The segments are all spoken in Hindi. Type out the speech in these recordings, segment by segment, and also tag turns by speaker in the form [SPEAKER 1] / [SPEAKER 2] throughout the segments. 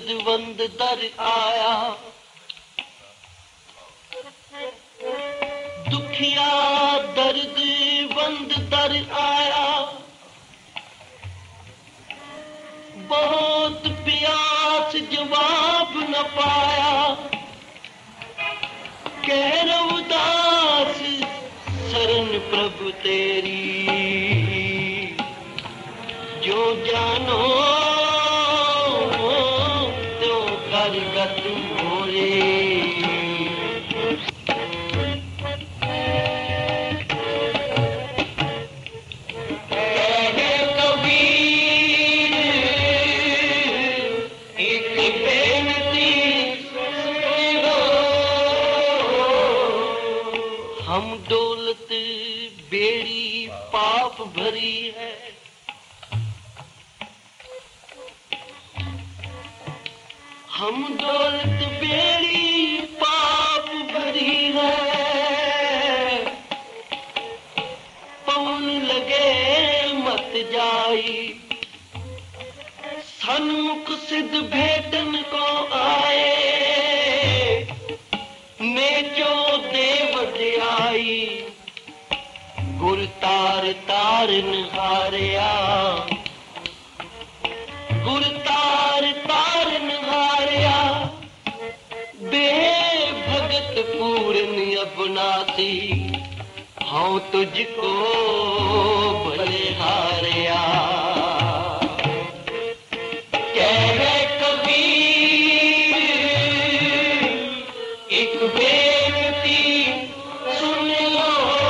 [SPEAKER 1] दर्दवंद दर आया, दुखिया दर्दवंद दर आया, बहुत प्यास जवाब न पाया, कह रउदास शरण प्रभु तेरी, जो जानो तो करगत मोरे। हम दौलत बेड़ी पाप भरी है, हम दौलत बेड़ी पाप भरी है, पवन लगे मत जाई, सन्मुख सिद्ध भेटन को आए, नेचो देव आई, गुर तार तारन हारिया, गुर तार तारन हारिया, बेभगत पूर्ण अपनासी, हाँ तुझको भले हारिया। कह कबीर एक बेनती सुन लो,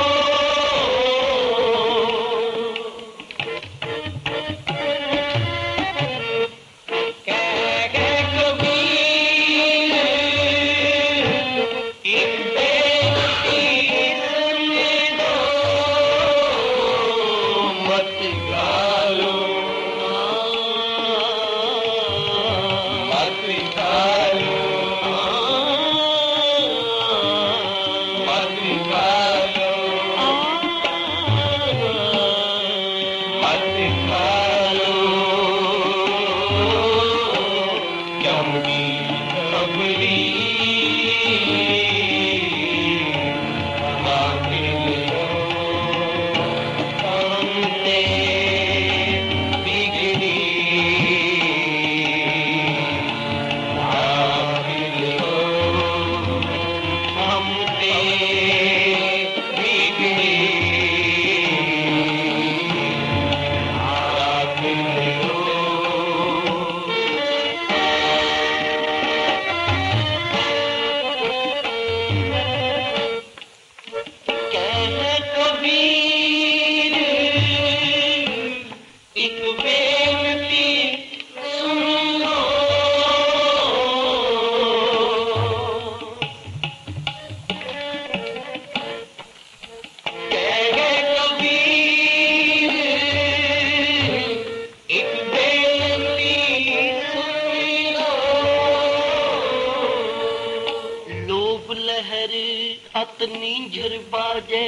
[SPEAKER 1] नींझर बाजे,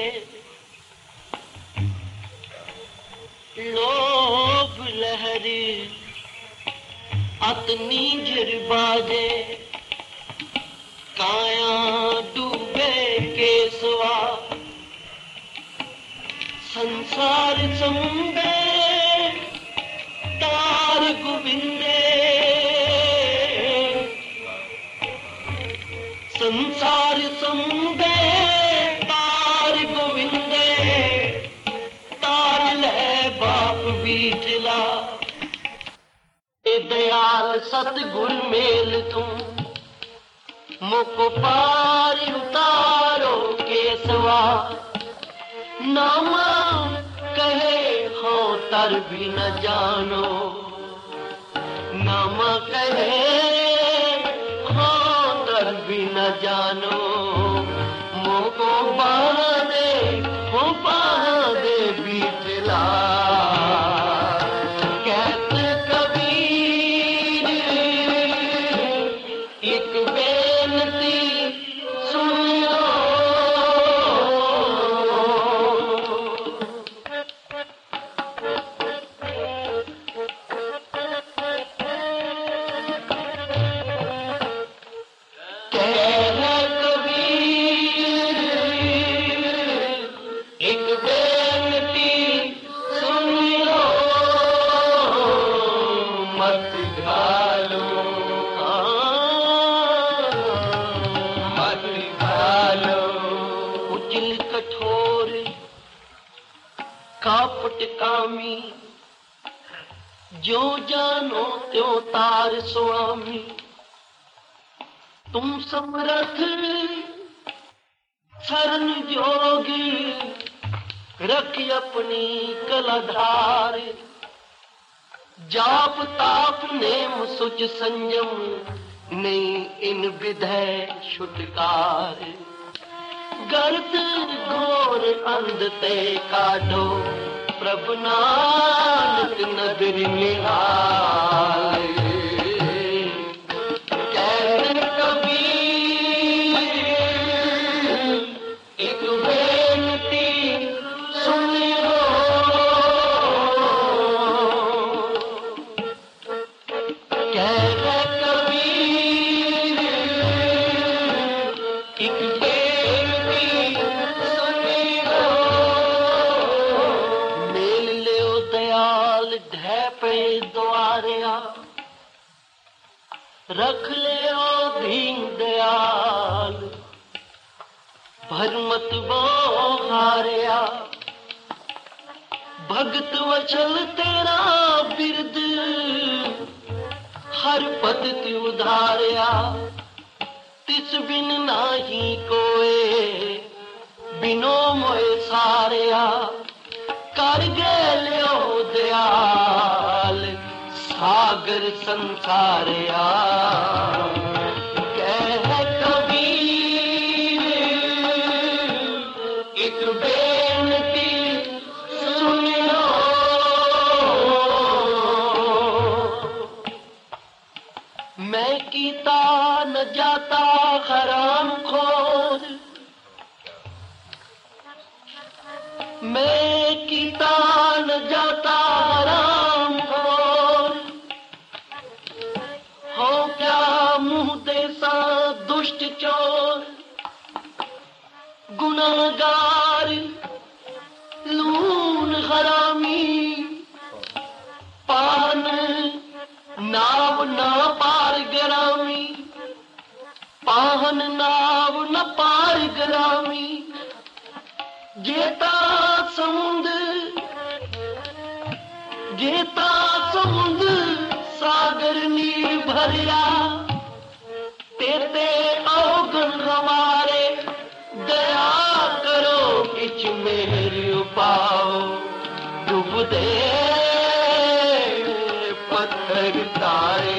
[SPEAKER 1] लोभ लहरी अत नींझर बाजे, काया डूबे केसवा, संसार समुंदे तार गोविंदे, संसार समुंदे तार गोविंदे, तार ले बाप बीठला, दयाल सतगुर मेल तुम, मुको पार उतारो केसवा, नामा कहे हो तर भी न जानो, नामा कहे हो तर भी न जानो, मुको बाह दे बीठला, कहते कबीर एक बेनती सुन लो, कठोर कापट कामी, जो जानो त्यों तार स्वामी। तुम समर्थ शरण जोगी, रख अपनी कलाधार। जाप ताप नेम सुच संयम, नहीं इन विधय छुटकार। गर्त घोर अंध ते काढो, प्रभु नानक नगर निहाल। कहन कबीर एक बेनती सुनियो, कहन कबीर एक बेनती सुनियो। मेल लियो दयाल ढह पे द्वारिया, रख लियो दीन दयाल। भरमत वो हारिया, भगत वचल तेरा बिरद, हर पद ती उधारिया। तिस बिन नाही कोए, बिनो मोए सारिया। कर गेलियो दयाल, सागर संसारिया। कह कबीर एक बेनती सुनियो, मैं कीता न जाता हराम खोर। मैं कीता न जाता हराम खोर। हो क्या मुंह देसा दुष्ट चोर। गुनाहगार लून हरामी, पान नाव ना पार ग्रामी। पाहन नाव न पार ग्रामी। जेता समुद्र सागर नीर भरिया। तेते अवगुण हमारे, दया करो किछ मेरी उपाओ। डूब दे पत्थर तारे,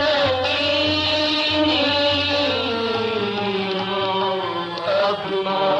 [SPEAKER 1] Abdullah